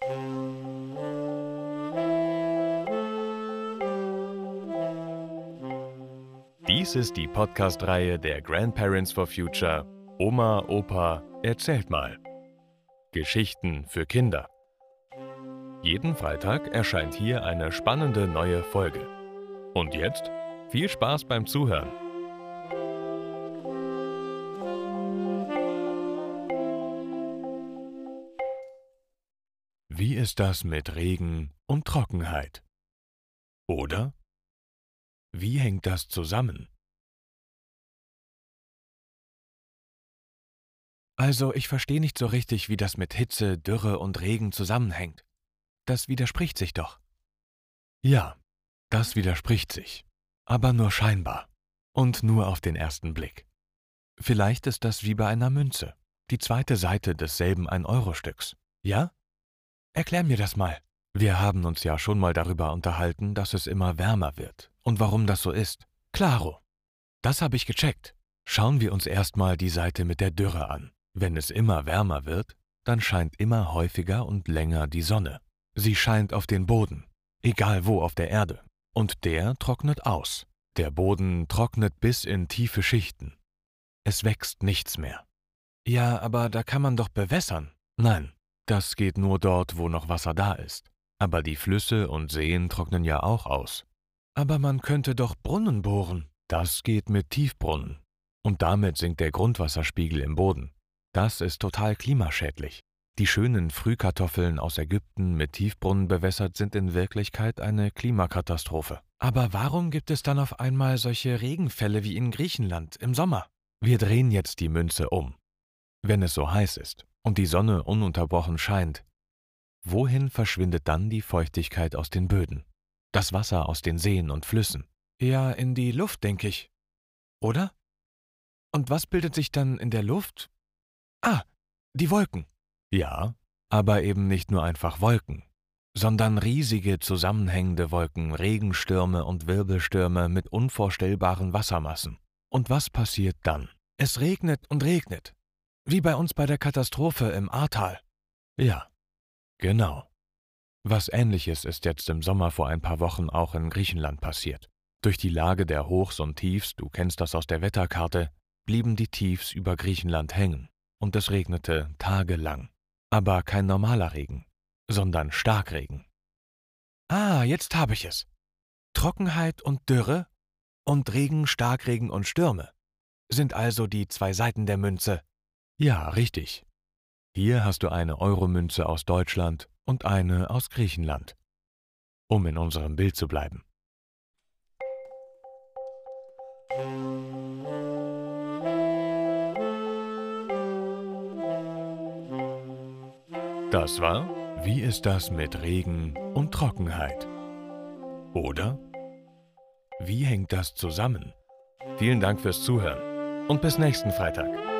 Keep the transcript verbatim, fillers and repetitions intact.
Dies ist die Podcast-Reihe der Grandparents for Future Oma, Opa, erzählt mal. Geschichten für Kinder. Jeden Freitag erscheint hier eine spannende neue Folge. Und jetzt viel Spaß beim Zuhören. Wie ist das mit Regen und Trockenheit? Oder? Wie hängt das zusammen? Also, ich verstehe nicht so richtig, wie das mit Hitze, Dürre und Regen zusammenhängt. Das widerspricht sich doch. Ja, das widerspricht sich. Aber nur scheinbar. Und nur auf den ersten Blick. Vielleicht ist das wie bei einer Münze. Die zweite Seite desselben ein-Euro-Stücks. Ja? Erklär mir das mal. Wir haben uns ja schon mal darüber unterhalten, dass es immer wärmer wird. Und warum das so ist. Klaro. Das habe ich gecheckt. Schauen wir uns erstmal die Seite mit der Dürre an. Wenn es immer wärmer wird, dann scheint immer häufiger und länger die Sonne. Sie scheint auf den Boden, egal wo auf der Erde. Und der trocknet aus. Der Boden trocknet bis in tiefe Schichten. Es wächst nichts mehr. Ja, aber da kann man doch bewässern. Nein, das geht nur dort, wo noch Wasser da ist. Aber die Flüsse und Seen trocknen ja auch aus. Aber man könnte doch Brunnen bohren. Das geht mit Tiefbrunnen. Und damit sinkt der Grundwasserspiegel im Boden. Das ist total klimaschädlich. Die schönen Frühkartoffeln aus Ägypten mit Tiefbrunnen bewässert sind in Wirklichkeit eine Klimakatastrophe. Aber warum gibt es dann auf einmal solche Regenfälle wie in Griechenland im Sommer? Wir drehen jetzt die Münze um. Wenn es so heiß ist und die Sonne ununterbrochen scheint, wohin verschwindet dann die Feuchtigkeit aus den Böden? Das Wasser aus den Seen und Flüssen? Ja, in die Luft, denke ich. Oder? Und was bildet sich dann in der Luft? Ah, die Wolken. Ja, aber eben nicht nur einfach Wolken, sondern riesige zusammenhängende Wolken, Regenstürme und Wirbelstürme mit unvorstellbaren Wassermassen. Und was passiert dann? Es regnet und regnet, wie bei uns bei der Katastrophe im Ahrtal. Ja, genau. Was Ähnliches ist jetzt im Sommer vor ein paar Wochen auch in Griechenland passiert. Durch die Lage der Hochs und Tiefs, du kennst das aus der Wetterkarte, blieben die Tiefs über Griechenland hängen. Und es regnete tagelang. Aber kein normaler Regen, sondern Starkregen. Ah, jetzt habe ich es. Trockenheit und Dürre und Regen, Starkregen und Stürme sind also die zwei Seiten der Münze. Ja, richtig. Hier hast du eine Euromünze aus Deutschland und eine aus Griechenland. Um in unserem Bild zu bleiben. Das war Wie ist das mit Regen und Trockenheit? Oder? Wie hängt das zusammen? Vielen Dank fürs Zuhören und bis nächsten Freitag.